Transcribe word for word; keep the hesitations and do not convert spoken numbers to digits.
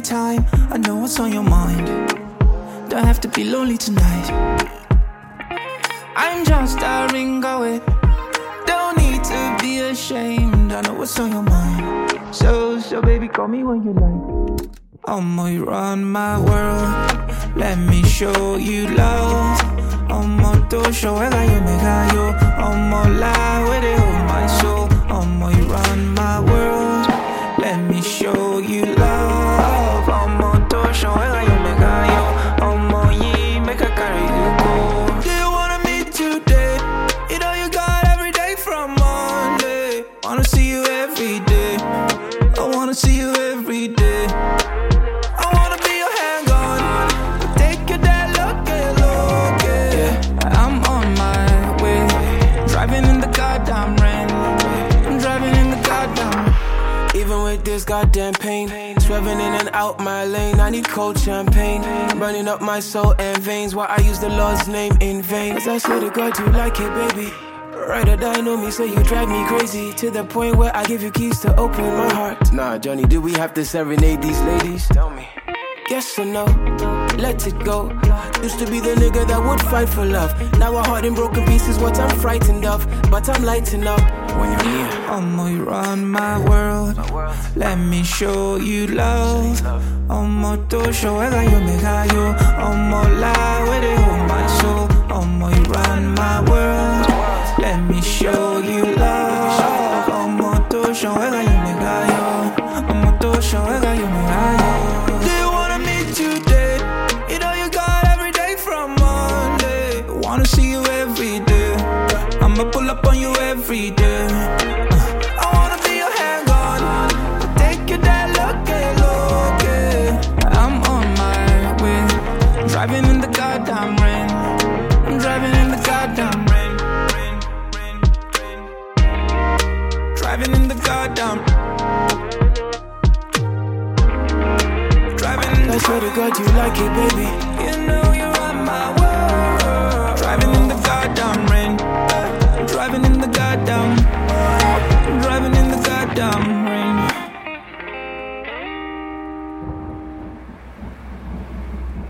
anytime. I know what's on your mind. Don't have to be lonely tonight. I'm just a ring away. Don't need to be ashamed. I know what's on your mind. So, so baby, call me when you like. I'ma run my world. Let me show you love. I'ma do show I got you, make you. I'ma lie with it, hold my soul. I'ma run my world. Let me show you love. I'ma do show I got you, make you. I'ma ye make a carry you go. Do you wanna meet today? You know you got every day from Monday. Wanna see you every day. I wanna see you every day. I wanna be your hang-on. Take you there, look it, look it. I'm on my way. Driving in the goddamn rain. I'm driving in the goddamn rain. Even with this goddamn pain, swerving in and out my lane, I need cold champagne, burning up my soul and veins. Why I use the Lord's name in vain? Cause I swear to God you like it, baby. Ride or die, know me, so you drive me crazy. To the point where I give you keys to open my heart. Nah, Johnny, do we have to serenade these ladies? Tell me. Yes or no? Let it go. Used to be the nigga that would fight for love. Now a heart in broken pieces, what I'm frightened of. But I'm lighting up when you're near. I'ma run my world. Let me show you love. I'ma do show I got you, make you. I'ma lie with it, hold my soul. I'ma run my world. Let me show you love. I'ma do show I got you, make you. I'ma do show I got you, make you. Do you wanna meet today? You know you got every day from Monday. Wanna see you every day. I'ma pull up on you every day. uh, I wanna be your hang-on. Take you there, look it, look it. I'm on my way. Driving in the goddamn rain. I'm driving in the goddamn rain. Driving in the goddamn. Driving in the. I swear to God you like it, baby. You know